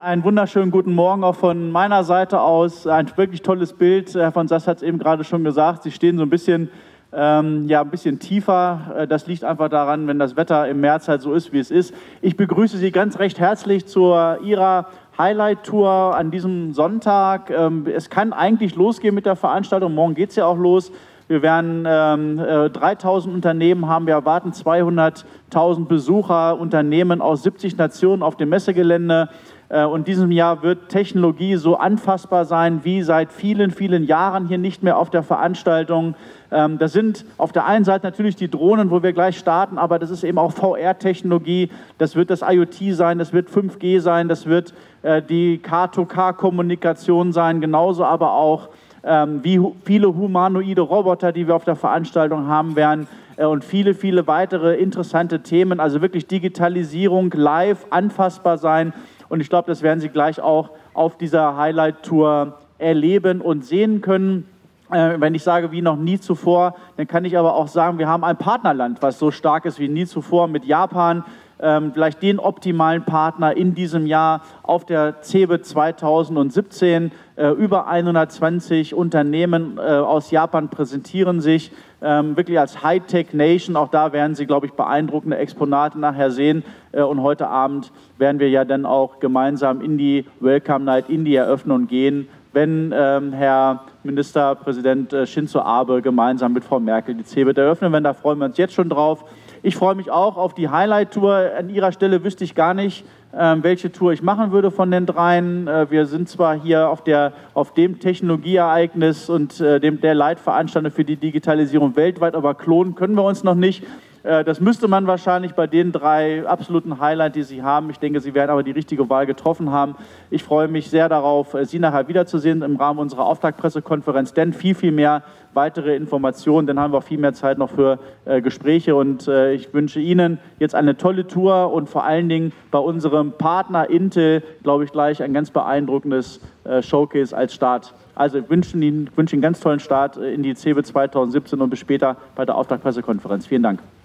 Einen wunderschönen guten Morgen auch von meiner Seite aus. Ein wirklich tolles Bild. Herr von Sass hat es eben gerade schon gesagt. Sie stehen so ein bisschen, ein bisschen tiefer. Das liegt einfach daran, wenn das Wetter im März halt so ist, wie es ist. Ich begrüße Sie ganz recht herzlich zu Ihrer Highlight-Tour an diesem Sonntag. Es kann eigentlich losgehen mit der Veranstaltung. Morgen geht es ja auch los. Wir werden 3.000 Unternehmen haben, wir erwarten 200.000 Besucher, Unternehmen aus 70 Nationen auf dem Messegelände. Und diesem Jahr wird Technologie so anfassbar sein wie seit vielen, vielen Jahren hier nicht mehr auf der Veranstaltung. Das sind auf der einen Seite natürlich die Drohnen, wo wir gleich starten, aber das ist eben auch VR-Technologie, das wird das IoT sein, das wird 5G sein, das wird die Car-to-Car-Kommunikation sein, genauso aber auch wie viele humanoide Roboter, die wir auf der Veranstaltung haben werden und viele, viele weitere interessante Themen, also wirklich Digitalisierung live anfassbar sein. Und ich glaube, das werden Sie gleich auch auf dieser Highlight-Tour erleben und sehen können. Wenn ich sage, wie noch nie zuvor, dann kann ich aber auch sagen, wir haben ein Partnerland, was so stark ist wie nie zuvor mit Japan. Vielleicht den optimalen Partner in diesem Jahr auf der CeBIT 2017. Über 120 Unternehmen aus Japan präsentieren sich wirklich als Hightech-Nation. Auch da werden Sie, glaube ich, beeindruckende Exponate nachher sehen. Und heute Abend werden wir ja dann auch gemeinsam in die Welcome Night, in die Eröffnung gehen, wenn Herr Ministerpräsident Shinzo Abe gemeinsam mit Frau Merkel die CeBIT eröffnen werden. Da freuen wir uns jetzt schon drauf. Ich freue mich auch auf die Highlight-Tour. An Ihrer Stelle wüsste ich gar nicht, welche Tour ich machen würde von den dreien. Wir sind zwar hier auf dem Technologieereignis und der Leitveranstalter für die Digitalisierung weltweit, aber klonen können wir uns noch nicht. Das müsste man wahrscheinlich bei den drei absoluten Highlights, die Sie haben. Ich denke, Sie werden aber die richtige Wahl getroffen haben. Ich freue mich sehr darauf, Sie nachher wiederzusehen im Rahmen unserer Auftaktpressekonferenz, denn viel, viel mehr weitere Informationen. Dann haben wir auch viel mehr Zeit noch für Gespräche und ich wünsche Ihnen jetzt eine tolle Tour und vor allen Dingen bei unserem Partner Intel, glaube ich, gleich ein ganz beeindruckendes Showcase als Start. Also ich wünsche Ihnen einen ganz tollen Start in die CeBIT 2017 und bis später bei der Auftaktpressekonferenz. Vielen Dank.